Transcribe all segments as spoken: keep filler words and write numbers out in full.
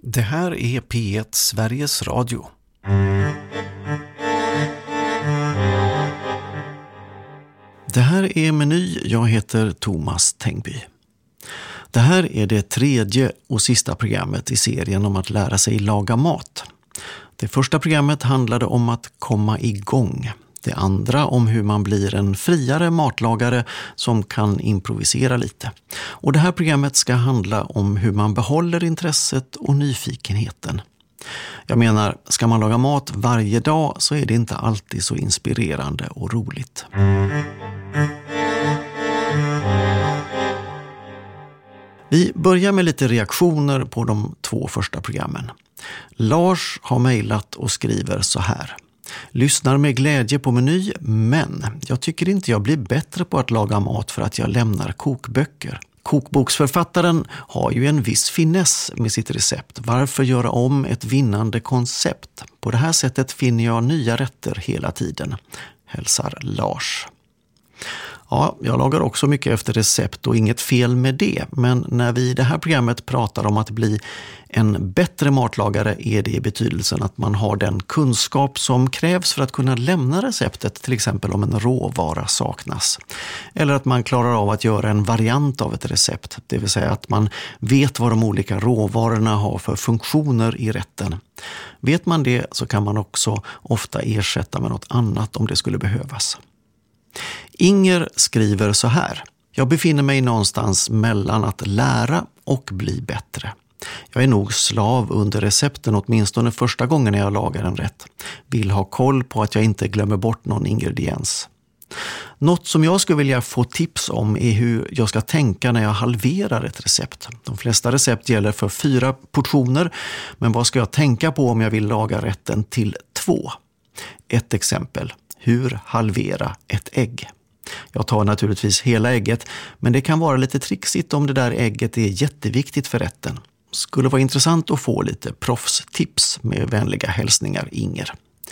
Det här är P ett Sveriges Radio. Det här är Meny, jag heter Thomas Tengby. Det här är det tredje och sista programmet i serien om att lära sig laga mat. Det första programmet handlade om att komma igång. Det andra om hur man blir en friare matlagare som kan improvisera lite. Och det här programmet ska handla om hur man behåller intresset och nyfikenheten. Jag menar, ska man laga mat varje dag så är det inte alltid så inspirerande och roligt. Vi börjar med lite reaktioner på de två första programmen. Lars har mejlat och skriver så här. Lyssnar med glädje på Meny, men jag tycker inte jag blir bättre på att laga mat för att jag lämnar kokböcker. Kokboksförfattaren har ju en viss finess med sitt recept. Varför göra om ett vinnande koncept? På det här sättet finner jag nya rätter hela tiden. Hälsar Lars. Ja, jag lagar också mycket efter recept och inget fel med det. Men när vi i det här programmet pratar om att bli en bättre matlagare är det i betydelsen att man har den kunskap som krävs för att kunna lämna receptet, till exempel om en råvara saknas. Eller att man klarar av att göra en variant av ett recept, det vill säga att man vet vad de olika råvarorna har för funktioner i rätten. Vet man det så kan man också ofta ersätta med något annat om det skulle behövas. Inger skriver så här. Jag befinner mig någonstans mellan att lära och bli bättre. Jag är nog slav under recepten åtminstone första gången jag lagar en rätt. Vill ha koll på att jag inte glömmer bort någon ingrediens. Något som jag skulle vilja få tips om är hur jag ska tänka när jag halverar ett recept. De flesta recept gäller för fyra portioner, men vad ska jag tänka på om jag vill laga rätten till två? Ett exempel. Hur halvera ett ägg? Jag tar naturligtvis hela ägget, men det kan vara lite trixigt om det där ägget är jätteviktigt för rätten. Skulle vara intressant att få lite proffstips med vänliga hälsningar, Inger.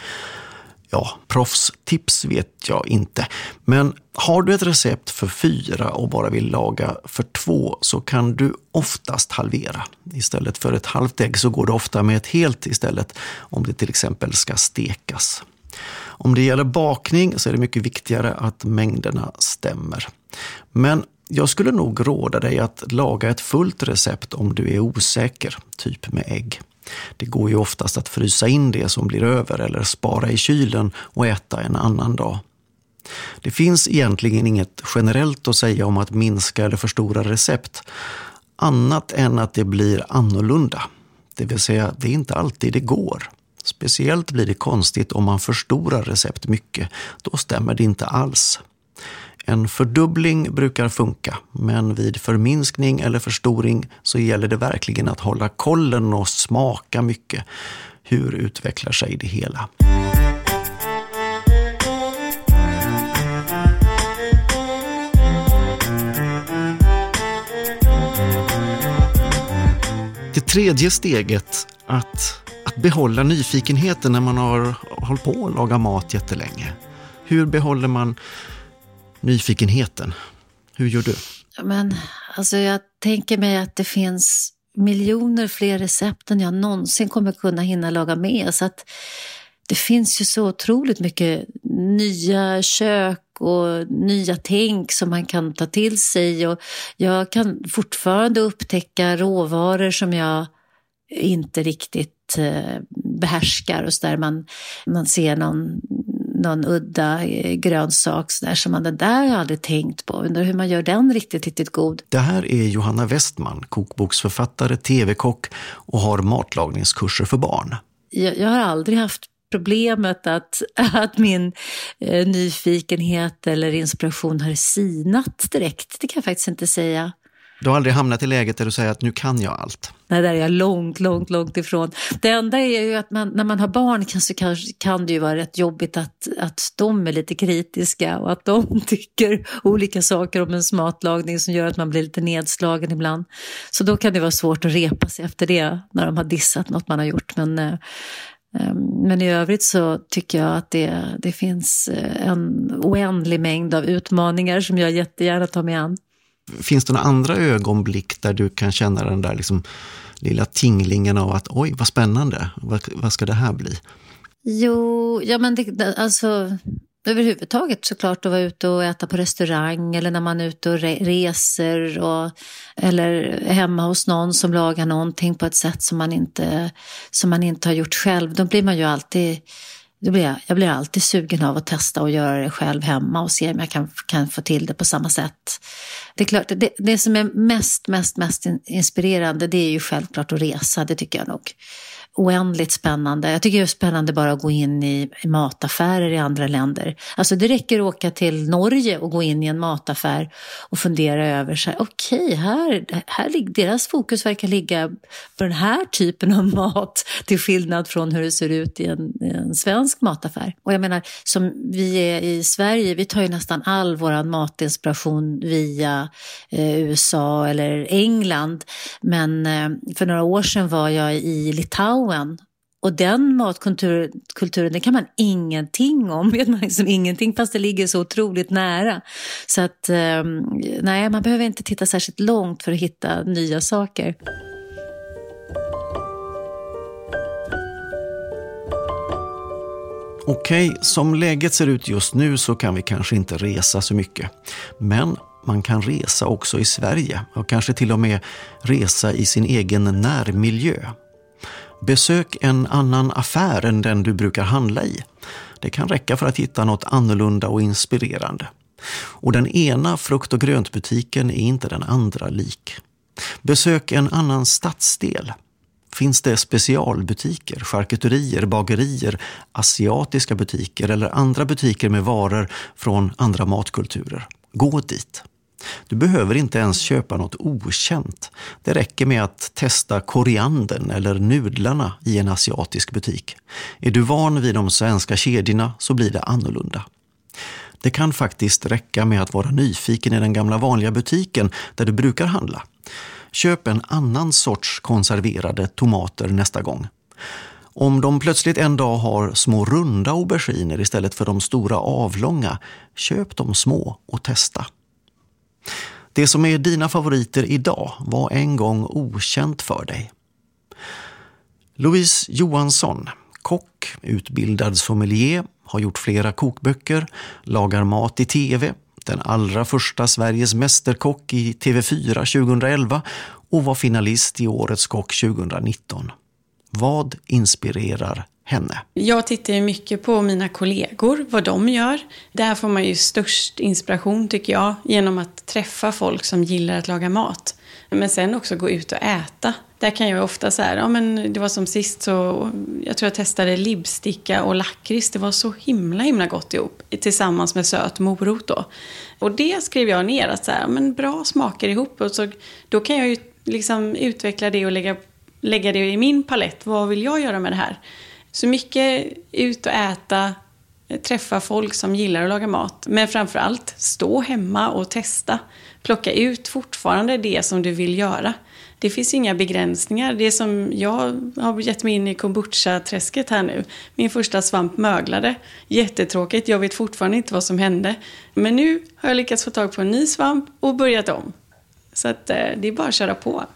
Ja, proffstips vet jag inte. Men har du ett recept för fyra och bara vill laga för två så kan du oftast halvera. Istället för ett halvt ägg så går det ofta med ett helt istället om det till exempel ska stekas. Om det gäller bakning så är det mycket viktigare att mängderna stämmer. Men jag skulle nog råda dig att laga ett fullt recept om du är osäker, typ med ägg. Det går ju oftast att frysa in det som blir över eller spara i kylen och äta en annan dag. Det finns egentligen inget generellt att säga om att minska eller förstora recept, annat än att det blir annorlunda. Det vill säga, det är inte alltid det går. Speciellt blir det konstigt om man förstorar recept mycket, då stämmer det inte alls. En fördubbling brukar funka, men vid förminskning eller förstoring så gäller det verkligen att hålla kollen och smaka mycket. Hur utvecklar sig det hela? Det tredje steget, att Att behålla nyfikenheten när man har hållit på att laga mat jättelänge. Hur behåller man nyfikenheten? Hur gör du? Men alltså jag tänker mig att det finns miljoner fler recept än jag någonsin kommer kunna hinna laga med. Så att det finns ju så otroligt mycket nya kök och nya tänk som man kan ta till sig. Och jag kan fortfarande upptäcka råvaror som jag inte riktigt behärskar och så där man, man ser någon, någon udda grönsak så där, som man det där har jag aldrig tänkt på. Undrar hur man gör den riktigt, riktigt god. Det här är Johanna Westman, kokboksförfattare, tv-kock och har matlagningskurser för barn. Jag, jag har aldrig haft problemet att, att min eh, nyfikenhet eller inspiration har sinat direkt. Det kan jag faktiskt inte säga. Du har aldrig hamnat i läget där du säger att nu kan jag allt? Nej, där är jag långt, långt, långt ifrån. Det enda är ju att man, när man har barn kan, så kan, kan det ju vara rätt jobbigt att, att de är lite kritiska och att de tycker olika saker om en matlagning som gör att man blir lite nedslagen ibland. Så då kan det vara svårt att repa sig efter det när de har dissat något man har gjort. Men, eh, men i övrigt så tycker jag att det, det finns en oändlig mängd av utmaningar som jag jättegärna tar mig an. Finns det några andra ögonblick där du kan känna den där liksom lilla tinglingen av att oj, vad spännande, vad, vad ska det här bli? Jo, ja men det, alltså överhuvudtaget såklart att vara ute och äta på restaurang eller när man är ute och re- reser och, eller hemma hos någon som lagar någonting på ett sätt som man inte, som man inte har gjort själv. Då blir man ju alltid, då blir jag, jag blir alltid sugen av att testa och göra det själv hemma och se om jag kan, kan få till det på samma sätt. Det är klart, det, det som är mest, mest, mest inspirerande det är ju självklart att resa, det tycker jag nog. Oändligt spännande. Jag tycker det är spännande bara att gå in i, i mataffärer i andra länder. Alltså det räcker att åka till Norge och gå in i en mataffär och fundera över så här, okej, okay, här, här ligger deras fokus verkar ligga på den här typen av mat till skillnad från hur det ser ut i en, i en svensk mataffär. Och jag menar, som vi är i Sverige, vi tar ju nästan all våran matinspiration via eh, U S A eller England. Men eh, för några år sedan var jag i Litauen. Och den matkulturen kulturen, den kan man ingenting om, vet man liksom ingenting fast det ligger så otroligt nära. Så att eh, nej, man behöver inte titta särskilt långt för att hitta nya saker. Okej, som läget ser ut just nu så kan vi kanske inte resa så mycket. Men man kan resa också i Sverige och kanske till och med resa i sin egen närmiljö. Besök en annan affär än den du brukar handla i. Det kan räcka för att hitta något annorlunda och inspirerande. Och den ena frukt- och gröntbutiken är inte den andra lik. Besök en annan stadsdel. Finns det specialbutiker, charkuterier, bagerier, asiatiska butiker eller andra butiker med varor från andra matkulturer? Gå dit. Du behöver inte ens köpa något okänt. Det räcker med att testa koriandern eller nudlarna i en asiatisk butik. Är du van vid de svenska kedjorna så blir det annorlunda. Det kan faktiskt räcka med att vara nyfiken i den gamla vanliga butiken där du brukar handla. Köp en annan sorts konserverade tomater nästa gång. Om de plötsligt en dag har små runda auberginer istället för de stora avlånga, köp de små och testa. Det som är dina favoriter idag var en gång okänt för dig. Louise Johansson, kock, utbildad sommelier, har gjort flera kokböcker, lagar mat i tv, den allra första Sveriges mästerkock i T V fyra tjugoelva och var finalist i Årets kock tjugonitton. Vad inspirerar henne? Jag tittar ju mycket på mina kollegor, vad de gör. Där får man ju störst inspiration tycker jag, genom att träffa folk som gillar att laga mat. Men sen också gå ut och äta. Där kan jag ofta säga, ja men det var som sist så, jag tror jag testade libsticka och lakrits. Det var så himla himla gott ihop, tillsammans med söt morot då. Och det skrev jag ner, att så här, men bra smaker ihop. Och så, då kan jag ju liksom utveckla det och lägga, lägga det i min palett. Vad vill jag göra med det här? Så mycket ut och äta, träffa folk som gillar att laga mat. Men framförallt stå hemma och testa. Plocka ut fortfarande det som du vill göra. Det finns inga begränsningar. Det som jag har gett mig in i kombucha-träsket här nu. Min första svamp möglade. Jättetråkigt. Jag vet fortfarande inte vad som hände. Men nu har jag lyckats få tag på en ny svamp och börjat om. Så att, eh, det är bara att köra på.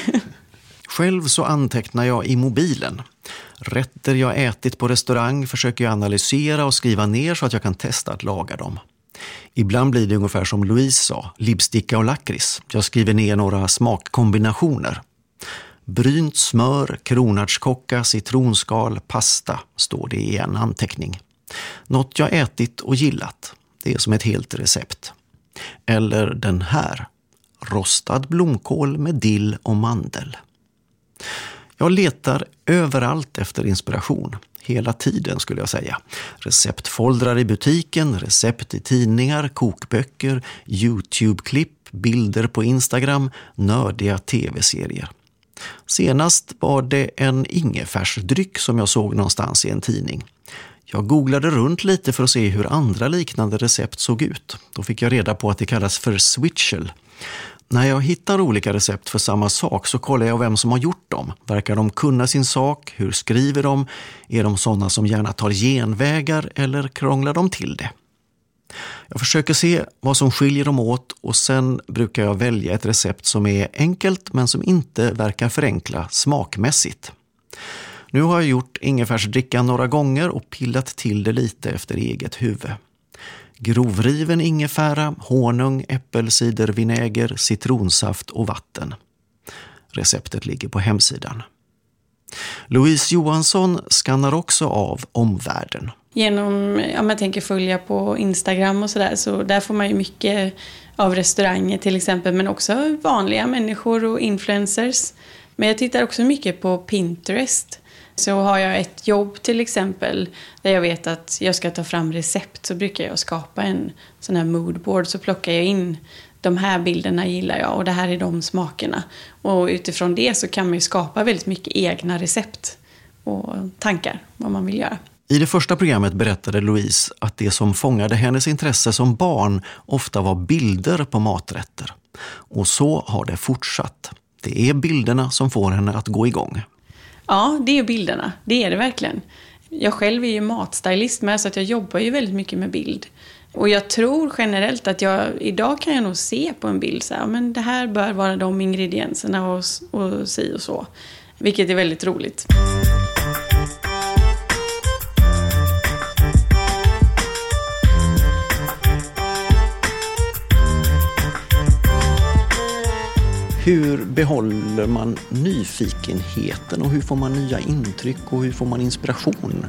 Själv så antecknar jag i mobilen. Rätter jag ätit på restaurang försöker jag analysera och skriva ner så att jag kan testa att laga dem. Ibland blir det ungefär som Louise sa, libsticka och lakrits. Jag skriver ner några smakkombinationer. Brynt smör, kronärtskocka, citronskal, pasta står det i en anteckning. Något jag ätit och gillat. Det är som ett helt recept. Eller den här. Rostad blomkål med dill och mandel. Jag letar överallt efter inspiration. Hela tiden skulle jag säga. Receptfoldrar i butiken, recept i tidningar, kokböcker, YouTube-klipp, bilder på Instagram, nördiga tv-serier. Senast var det en ingefärsdryck som jag såg någonstans i en tidning. Jag googlade runt lite för att se hur andra liknande recept såg ut. Då fick jag reda på att det kallas för switchel. När jag hittar olika recept för samma sak så kollar jag vem som har gjort dem. Verkar de kunna sin sak? Hur skriver de? Är de sådana som gärna tar genvägar eller krånglar de till det? Jag försöker se vad som skiljer dem åt och sen brukar jag välja ett recept som är enkelt men som inte verkar förenkla smakmässigt. Nu har jag gjort ingefärsdrickan några gånger och pillat till det lite efter eget huvud. Grovriven ingefära, honung, äppelcidervinäger, citronsaft och vatten. Receptet ligger på hemsidan. Louise Johansson skannar också av omvärlden. Genom, ja, man tänker följa på Instagram och sådär, så där får man ju mycket av restauranger till exempel, men också vanliga människor och influencers. Men jag tittar också mycket på Pinterest. Så har jag ett jobb till exempel där jag vet att jag ska ta fram recept, så brukar jag skapa en sån här moodboard, så plockar jag in de här bilderna gillar jag och det här är de smakerna. Och utifrån det så kan man ju skapa väldigt mycket egna recept och tankar vad man vill göra. I det första programmet berättade Louise att det som fångade hennes intresse som barn ofta var bilder på maträtter. Och så har det fortsatt. Det är bilderna som får henne att gå igång. Ja, det är bilderna. Det är det verkligen. Jag själv är ju matstylist med, så att jag jobbar ju väldigt mycket med bild. Och jag tror generellt att jag, idag kan jag nog se på en bild så här, men det här bör vara de ingredienserna och, och si och så. Vilket är väldigt roligt. Hur behåller man nyfikenheten och hur får man nya intryck och hur får man inspiration?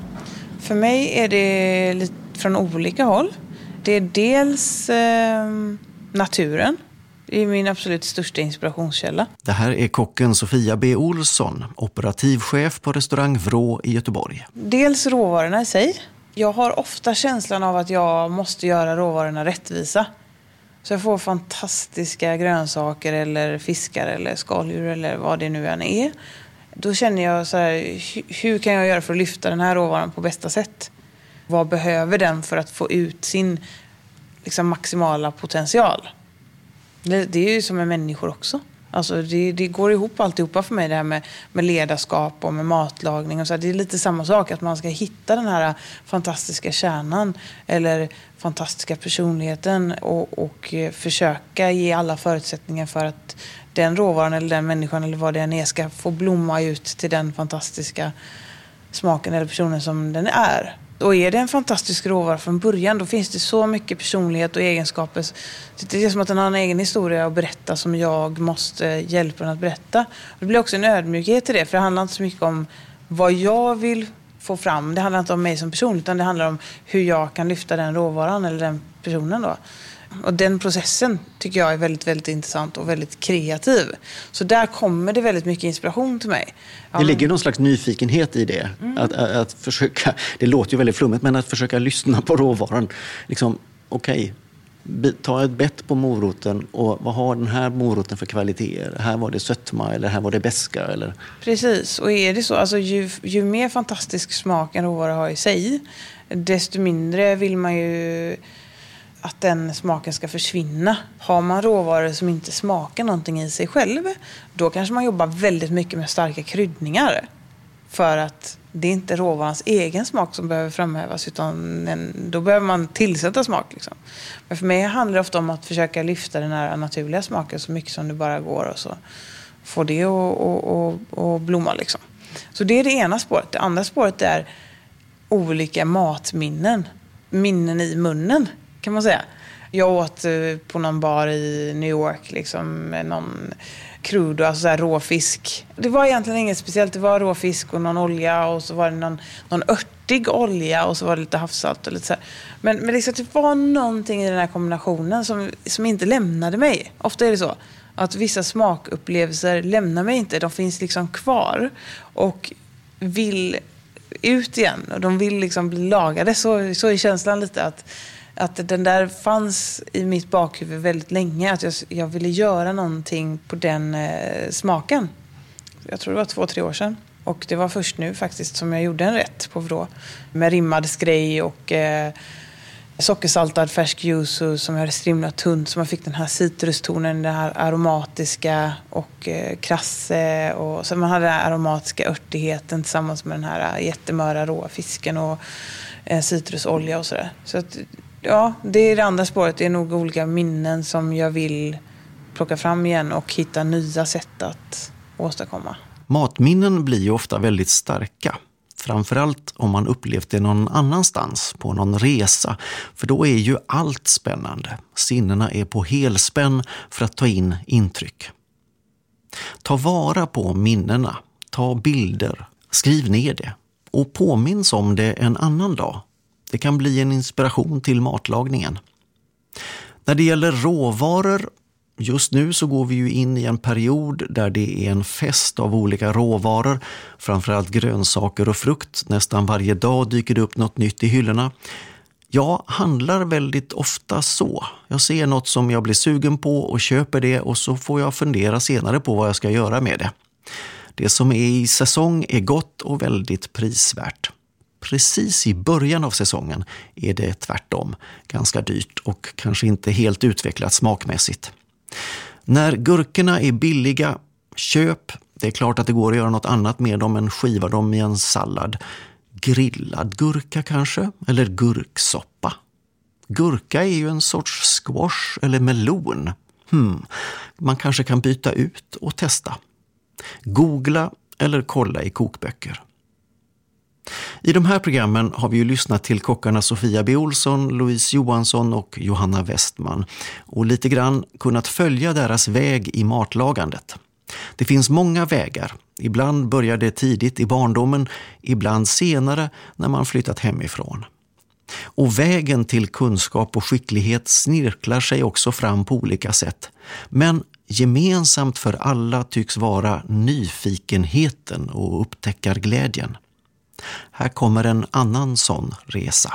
För mig är det lite från olika håll. Det är dels eh, naturen. Det är min absolut största inspirationskälla. Det här är kocken Sofia B. Olsson, operativchef på restaurang Vrå i Göteborg. Dels råvarorna i sig. Jag har ofta känslan av att jag måste göra råvarorna rättvisa. Så jag får fantastiska grönsaker eller fiskar eller skaldjur eller vad det nu än är. Då känner jag så här, hur kan jag göra för att lyfta den här råvaran på bästa sätt? Vad behöver den för att få ut sin liksom, maximala potential? Det, det är ju som med människor också. Alltså det, det går ihop alltihopa för mig det här med, med ledarskap och med matlagning. Och så. Det är lite samma sak att man ska hitta den här fantastiska kärnan eller fantastiska personligheten och, och försöka ge alla förutsättningar för att den råvaran eller den människan eller vad det än är ska få blomma ut till den fantastiska smaken eller personen som den är. Och är det en fantastisk råvara från början, då finns det så mycket personlighet och egenskaper. Det är som att den har en egen historia att berätta som jag måste hjälpa den att berätta. Det blir också en ödmjukhet i det, för det handlar inte så mycket om vad jag vill få fram. Det handlar inte om mig som person, utan det handlar om hur jag kan lyfta den råvaran eller den personen då. Och den processen tycker jag är väldigt, väldigt intressant och väldigt kreativ. Så där kommer det väldigt mycket inspiration till mig. Det ligger någon slags nyfikenhet i det. Mm. Att, att, att försöka, det låter ju väldigt flummigt, men att försöka lyssna på råvaran. Liksom, okej, okay, ta ett bett på moroten och vad har den här moroten för kvaliteter? Här var det sötma eller här var det beska eller? Precis, och är det så, alltså ju, ju mer fantastisk smak en råvara har i sig, desto mindre vill man ju att den smaken ska försvinna. Har man råvaror som inte smakar någonting i sig själv, då kanske man jobbar väldigt mycket med starka kryddningar. För att det är inte råvarans egen smak som behöver framhävas, utan en, då behöver man tillsätta smak. Liksom. Men för mig handlar det ofta om att försöka lyfta den här naturliga smaken så mycket som det bara går och så får det att och, och, och blomma. Liksom. Så det är det ena spåret. Det andra spåret är olika matminnen. Minnen i munnen, kan man säga. Jag åt på någon bar i New York liksom, med någon crudo, alltså så här råfisk. Det var egentligen inget speciellt. Det var råfisk och någon olja och så var det någon, någon örtig olja och så var det lite havssalt och lite så här. Men, men liksom, det var någonting i den här kombinationen som, som inte lämnade mig. Ofta är det så att vissa smakupplevelser lämnar mig inte. De finns liksom kvar och vill ut igen. Och de vill liksom bli lagade. Så, så är känslan lite att Att den där fanns i mitt bakhuvud väldigt länge. Att jag, jag ville göra någonting på den eh, smaken. Jag tror det var två, tre år sedan. Och det var först nu faktiskt som jag gjorde en rätt på Vrå. Med rimmad skrej och eh, sockersaltad färsk yuzu som jag hade strimlat tunt. Så man fick den här citrustonen, den här aromatiska och eh, krasse. Och så man hade den här aromatiska örtigheten tillsammans med den här jättemöra råa fisken och eh, citrusolja och sådär. Så att Ja, det är det andra spåret. Det är nog olika minnen som jag vill plocka fram igen och hitta nya sätt att åstadkomma. Matminnen blir ju ofta väldigt starka. Framförallt om man upplevt det någon annanstans, på någon resa. För då är ju allt spännande. Sinnena är på helspänn för att ta in intryck. Ta vara på minnena. Ta bilder. Skriv ner det. Och påminns om det en annan dag. Det kan bli en inspiration till matlagningen. När det gäller råvaror, just nu så går vi ju in i en period där det är en fest av olika råvaror. Framförallt grönsaker och frukt. Nästan varje dag dyker det upp något nytt i hyllorna. Jag handlar väldigt ofta så. Jag ser något som jag blir sugen på och köper det och så får jag fundera senare på vad jag ska göra med det. Det som är i säsong är gott och väldigt prisvärt. Precis i början av säsongen är det tvärtom ganska dyrt och kanske inte helt utvecklat smakmässigt. När gurkorna är billiga, köp. Det är klart att det går att göra något annat med dem än skiva dem i en sallad. Grillad gurka kanske, eller gurksoppa. Gurka är ju en sorts squash eller melon. Hmm. Man kanske kan byta ut och testa. Googla eller kolla i kokböcker. I de här programmen har vi ju lyssnat till kockarna Sofia B. Olsson, Louise Johansson och Johanna Westman och lite grann kunnat följa deras väg i matlagandet. Det finns många vägar. Ibland börjar det tidigt i barndomen, ibland senare när man flyttat hemifrån. Och vägen till kunskap och skicklighet snirklar sig också fram på olika sätt. Men gemensamt för alla tycks vara nyfikenheten och upptäckarglädjen. Här kommer en annan sån resa.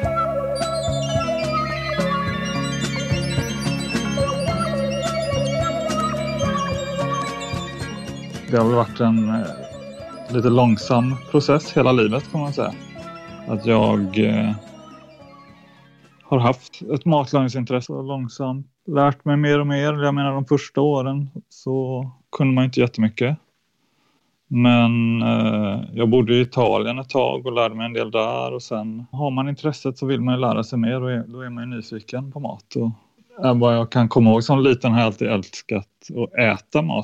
Det har väl varit en eh, lite långsam process hela livet, kan man säga. Att jag eh, har haft ett matlagningsintresse och långsamt lärt mig mer och mer. Jag menar, de första åren så kunde man inte jättemycket. Men eh, jag bodde i Italien ett tag och lärde mig en del där. Och sen har man intresset så vill man ju lära sig mer och då är man ju nyfiken på mat. Och vad jag kan komma ihåg som liten har jag alltid älskat att äta mat.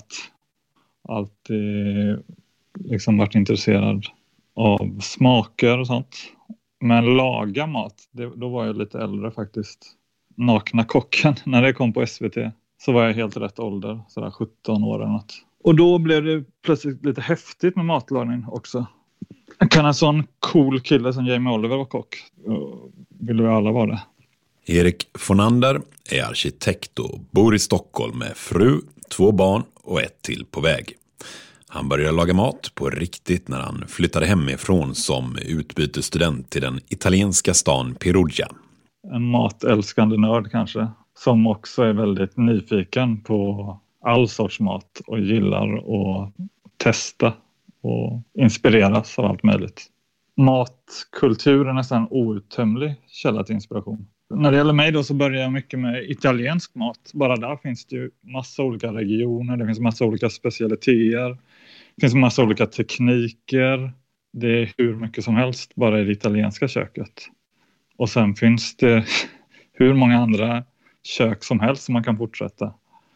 Alltid liksom varit intresserad av smaker och sånt. Men laga mat, det, då var jag lite äldre faktiskt. Nakna kocken, när det kom på S V T så var jag helt rätt ålder, sådär sjutton år eller något. Och då blev det plötsligt lite häftigt med matlagning också. Kan en sån cool kille som Jamie Oliver vara kock? Vill vi alla vara det? Erik Fornander är arkitekt och bor i Stockholm med fru, två barn och ett till på väg. Han började laga mat på riktigt när han flyttade hemifrån som utbytesstudent till den italienska stan Perugia. En matälskande nörd kanske, som också är väldigt nyfiken på all sorts mat och gillar att testa och inspireras av allt möjligt. Matkultur är nästan outtömlig källa till inspiration. När det gäller mig då så börjar jag mycket med italiensk mat. Bara där finns det ju massa olika regioner, det finns massa olika specialiteter, det finns massa olika tekniker. Det är hur mycket som helst bara i det italienska köket. Och sen finns det hur många andra kök som helst som man kan fortsätta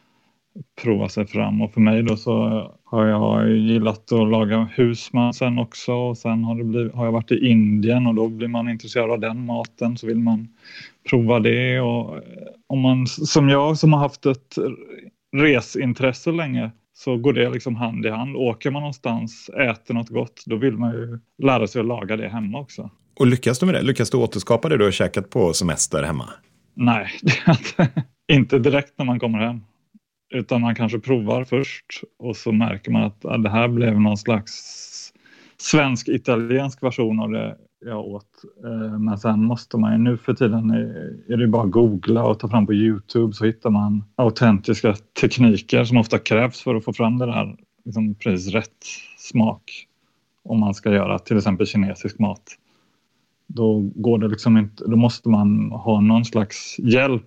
prova sig fram. Och för mig då så har jag gillat att laga husman sen också. Och sen har, det blivit, har jag varit i Indien och då blir man intresserad av den maten. Så vill man prova det. Och om man, som jag som har haft ett resintresse länge, så går det liksom hand i hand. Åker man någonstans, äter något gott, då vill man ju lära sig att laga det hemma också. Och lyckas du med det? Lyckas du återskapa det du har käkat på semester hemma? Nej, det inte direkt när man kommer hem. Utan man kanske provar först och så märker man att ja, det här blev någon slags svensk-italiensk version av det jag åt. Men sen måste man ju nu för tiden är det bara googla och ta fram på YouTube, så hittar man autentiska tekniker som ofta krävs för att få fram det där liksom precis rätt smak. Om man ska göra till exempel kinesisk mat. Då går det liksom inte, då måste man ha någon slags hjälp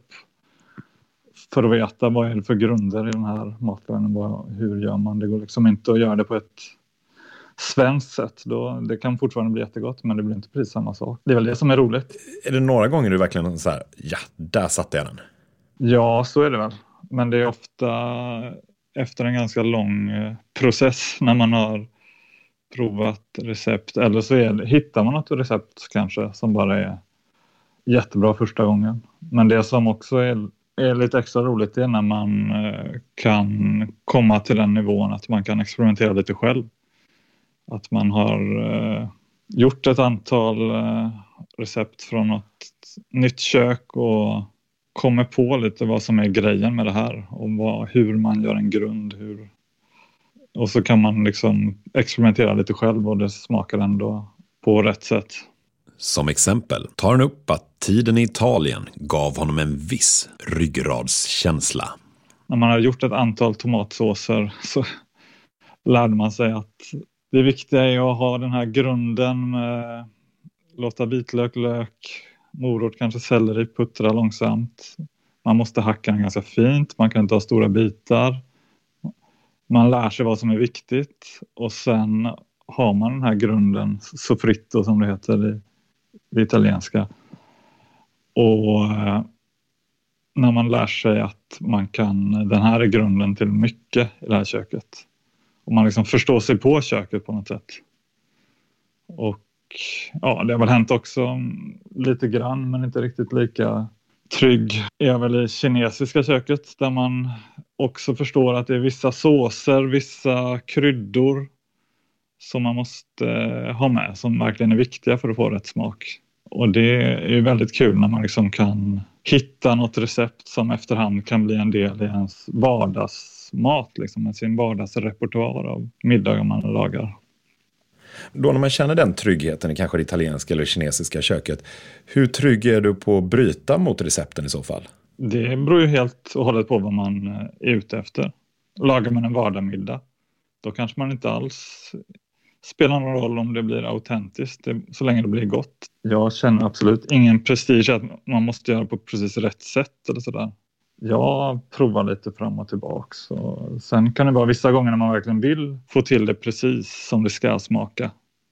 för att veta vad är det för grunder i den här matlagningen. Hur gör man? Det går liksom inte att göra det på ett svenskt sätt, då det kan fortfarande bli jättegott, men det blir inte precis samma sak. Det är väl det som är roligt. Är det några gånger du verkligen så här, ja, där satte jag den? Ja, så är det väl. Men det är ofta efter en ganska lång process när man har provat recept. Eller så är det, hittar man något recept kanske som bara är jättebra första gången. Men det som också är, är lite extra roligt är när man kan komma till den nivån att man kan experimentera lite själv. Att man har eh, gjort ett antal eh, recept från något nytt kök och kommer på lite vad som är grejen med det här. Och vad, hur man gör en grund. Hur... Och så kan man liksom experimentera lite själv och det smakar ändå på rätt sätt. Som exempel tar han upp att tiden i Italien gav honom en viss ryggradskänsla. När man har gjort ett antal tomatsåser så lärde man sig att det viktiga är att ha den här grunden med låta vitlök, lök, morot, kanske selleri puttra långsamt. Man måste hacka den ganska fint, man kan inte ha stora bitar. Man lär sig vad som är viktigt och sen har man den här grunden, soffritto som det heter i det italienska. Och när man lär sig att man kan, den här är grunden till mycket i det här köket. Och man liksom förstår sig på köket på något sätt. Och ja, det har väl hänt också lite grann men inte riktigt lika trygg. Är väl i kinesiska köket där man också förstår att det är vissa såser, vissa kryddor som man måste ha med som verkligen är viktiga för att få rätt smak. Och det är ju väldigt kul när man liksom kan hitta något recept som efterhand kan bli en del i ens vardagsmat, liksom sin vardagsrepertoar av middagar man lagar. Då när man känner den tryggheten i kanske det italienska eller kinesiska köket, hur trygg är du på att bryta mot recepten i så fall? Det beror ju helt och hållet på vad man är ute efter. Lagar man en vardagsmiddag, då kanske man inte alls spelar någon roll om det blir autentiskt, så länge det blir gott. Jag känner absolut ingen prestige att man måste göra på precis rätt sätt eller sådär. Jag provar lite fram och tillbaka. Så sen kan det vara vissa gånger när man verkligen vill få till det precis som det ska smaka.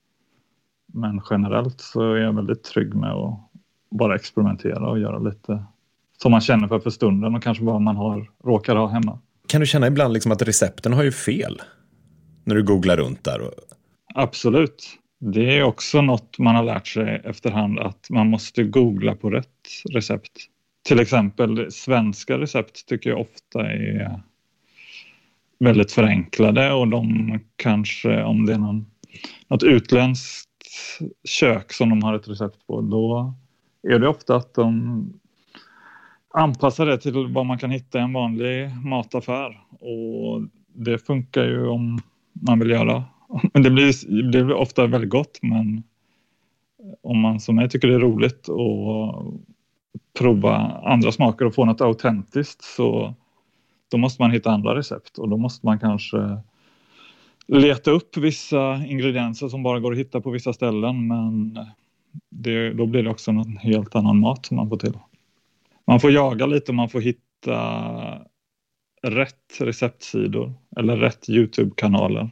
Men generellt så är jag väldigt trygg med att bara experimentera och göra lite som man känner för för stunden och kanske vad man har, råkar ha hemma. Kan du känna ibland liksom att recepten har ju fel när du googlar runt där? Och... Absolut. Det är också något man har lärt sig efterhand att man måste googla på rätt recept. Till exempel svenska recept tycker jag ofta är väldigt förenklade och de kanske, om det är någon, något utländskt kök som de har ett recept på, då är det ofta att de anpassar det till vad man kan hitta i en vanlig mataffär. Och det funkar ju om man vill göra. Men det blir, det blir ofta väldigt gott, men om man som jag tycker det är roligt att prova andra smaker och få något autentiskt, så då måste man hitta andra recept och då måste man kanske leta upp vissa ingredienser som bara går att hitta på vissa ställen, men det, då blir det också en helt annan mat som man får till. Man får jaga lite och man får hitta rätt receptsidor eller rätt YouTube-kanaler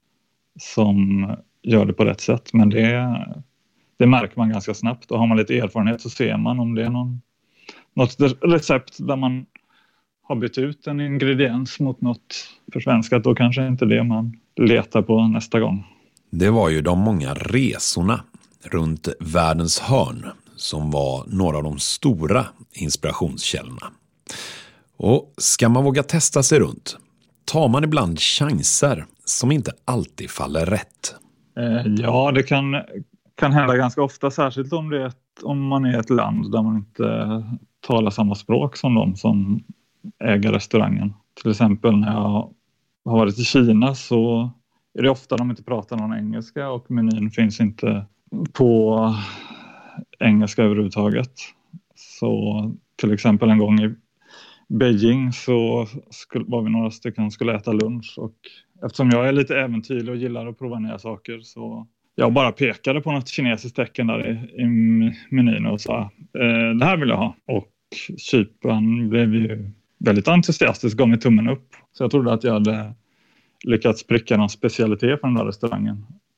som gör det på rätt sätt, men det, det märker man ganska snabbt och har man lite erfarenhet så ser man om det är någon, något recept där man har bytt ut en ingrediens mot något försvenskat, då kanske inte det man letar på nästa gång. Det var ju de många resorna runt världens hörn som var några av de stora inspirationskällorna. Och ska man våga testa sig runt tar man ibland chanser som inte alltid faller rätt. Eh, ja, det kan, kan hända ganska ofta, särskilt om, det är ett, om man är ett land där man inte talar samma språk som de som äger restaurangen. Till exempel när jag har varit i Kina så är det ofta de inte pratar någon engelska och menyn finns inte på engelska överhuvudtaget. Så till exempel en gång i Beijing så skulle, var vi några stycken som skulle äta lunch, och eftersom jag är lite äventyrlig och gillar att prova nya saker så jag bara pekade på något kinesiskt tecken där i, i menyn och sa eh, det här vill jag ha. Och kyparen blev ju väldigt entusiastisk, gav mig tummen upp. Så jag trodde att jag hade lyckats pricka någon specialitet på den där restaurangen.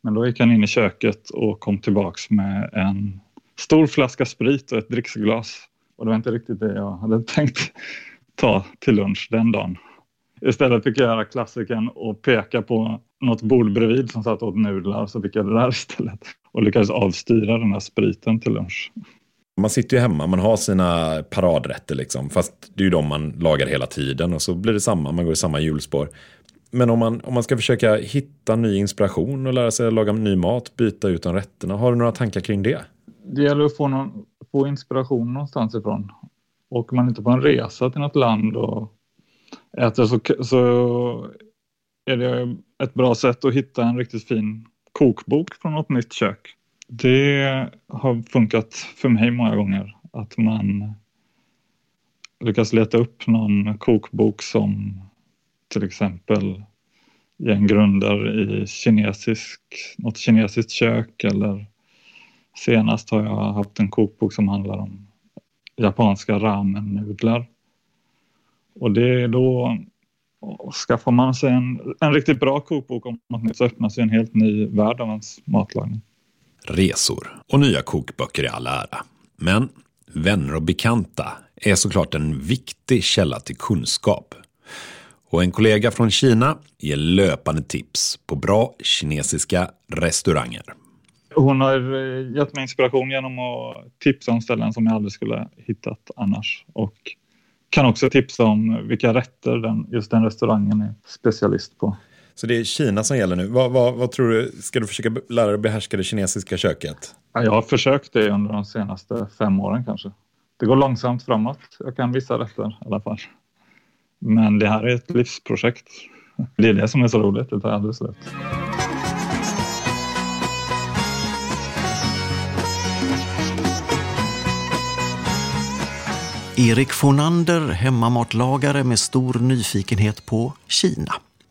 Men då gick han in i köket och kom tillbaks med en stor flaska sprit och ett dricksglas. Och det var inte riktigt det jag hade tänkt ta till lunch den dagen. Istället fick jag göra klassiken och peka på något bord bredvid som satt åt nudlar, så fick jag det där istället. Och lyckades avstyra den här spriten till lunch. Man sitter ju hemma, man har sina paradrätter liksom, fast det är ju de man lagar hela tiden och så blir det samma, man går i samma hjulspår. Men om man, om man ska försöka hitta ny inspiration och lära sig att laga ny mat, byta ut de rätterna, har du några tankar kring det? Det gäller att få, någon, få inspiration någonstans ifrån. Åker man inte på en resa till något land och äter så, så är det ett bra sätt att hitta en riktigt fin kokbok från något nytt kök. Det har funkat för mig många gånger att man lyckas leta upp någon kokbok som till exempel ger en grunder i kinesisk, något kinesiskt kök, eller senast har jag haft en kokbok som handlar om japanska ramen-nudlar. Och det är då, skaffar man sig en, en riktigt bra kokbok om något nytt, så öppnar sig en helt ny värld av ens matlagning. Resor och nya kokböcker är all ära. Men vänner och bekanta är såklart en viktig källa till kunskap. Och en kollega från Kina ger löpande tips på bra kinesiska restauranger. Hon har gett mig inspiration genom att tipsa om ställen som jag aldrig skulle hittat annars. Och kan också tipsa om vilka rätter den, just den restaurangen är specialist på. Så det är Kina som gäller nu. Vad, vad, vad tror du, ska du försöka lära dig behärska det kinesiska köket? Ja, jag har försökt det under de senaste fem åren kanske. Det går långsamt framåt. Jag kan vissa rätter i alla fall. Men det här är ett livsprojekt. Det är det som är så roligt, det tar alldeles rätt. Erik Fornander, hemmamatlagare med stor nyfikenhet på Kina.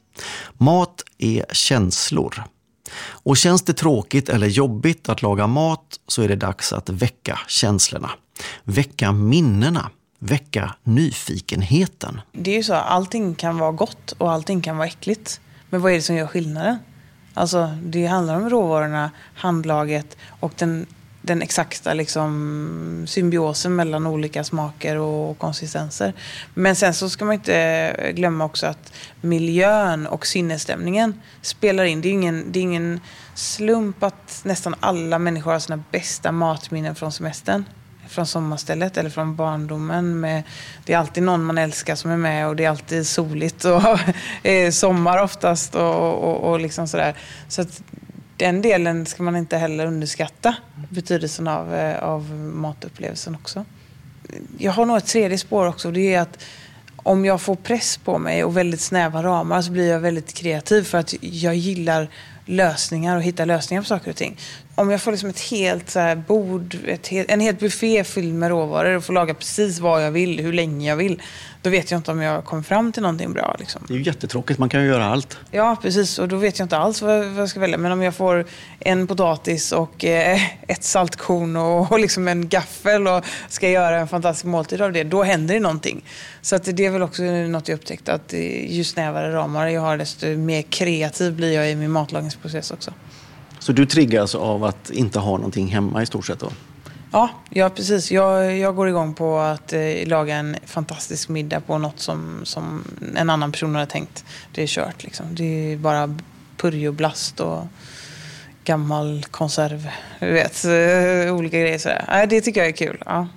Mat är känslor. Och känns det tråkigt eller jobbigt att laga mat, så är det dags att väcka känslorna. Väcka minnena. Väcka nyfikenheten. Det är ju så, allting kan vara gott och allting kan vara äckligt. Men vad är det som gör skillnaden? Alltså, det handlar om råvarorna, handlaget och den, den exakta liksom, symbiosen mellan olika smaker och konsistenser. Men sen så ska man inte glömma också att miljön och sinnesstämningen spelar in. Det är ingen, det är ingen slump att nästan alla människor har sina bästa matminnen från semestern. Från sommarstället eller från barndomen. Med, det är alltid någon man älskar som är med och det är alltid soligt och sommar oftast och, och, och liksom sådär. Så att den delen ska man inte heller underskatta, betydelsen av, av matupplevelsen också. Jag har nog ett tredje spår också, det är att om jag får press på mig och väldigt snäva ramar så blir jag väldigt kreativ, för att jag gillar lösningar och hitta lösningar på saker och ting. Om jag får liksom ett helt så här bord, ett helt, en helt buffé fylld med råvaror och får laga precis vad jag vill, hur länge jag vill, då vet jag inte om jag kommer fram till någonting bra. Liksom. Det är ju jättetråkigt, man kan ju göra allt. Ja, precis. Och då vet jag inte alls vad, vad jag ska välja. Men om jag får en potatis och eh, ett saltkorn och, och liksom en gaffel och ska göra en fantastisk måltid av det, då händer det någonting. Så att det är väl också något jag upptäckte, att ju snävare ramar jag har, desto mer kreativ blir jag i min matlagningsprocess också. Så du triggas av att inte ha någonting hemma i stort sett då? Ja, ja precis. Jag, jag går igång på att eh, laga en fantastisk middag på något som, som en annan person har tänkt. Det är kört liksom. Det är bara purj och blast och gammal konserv. Du vet, eh, olika grejer sådär. Ja, det tycker jag är kul, ja.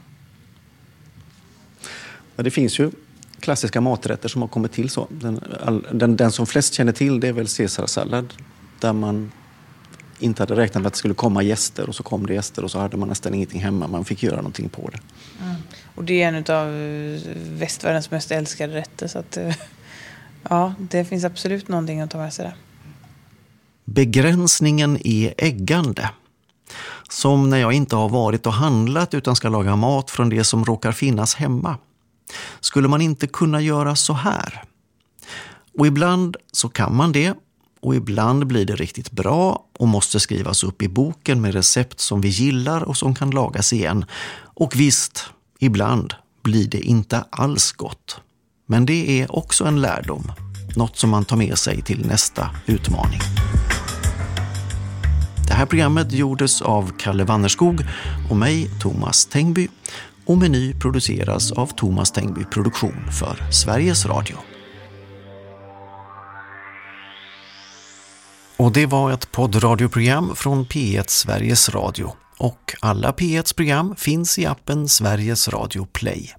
Ja, det finns ju klassiska maträtter som har kommit till så. Den, all, den, den som flest känner till, det är väl caesarsallad. Där man inte hade räknat med att det skulle komma gäster, och så kom det gäster och så hade man nästan ingenting hemma. Man fick göra någonting på det. Mm. Och det är en av västvärldens mest älskade rätter. Så att, ja, det finns absolut någonting att ta med sig där. Begränsningen är äggande. Som när jag inte har varit och handlat utan ska laga mat från det som råkar finnas hemma. Skulle man inte kunna göra så här? Och ibland så kan man det. Och ibland blir det riktigt bra och måste skrivas upp i boken med recept som vi gillar och som kan lagas igen. Och visst, ibland blir det inte alls gott. Men det är också en lärdom. Något som man tar med sig till nästa utmaning. här programmet gjordes av Kalle Wannerskog och mig, Thomas Tengby. Och Meny produceras av Thomas Tengby Produktion för Sveriges Radio. Och det var ett poddradioprogram från P ett Sveriges Radio. Och alla P et:s program finns i appen Sveriges Radio Play.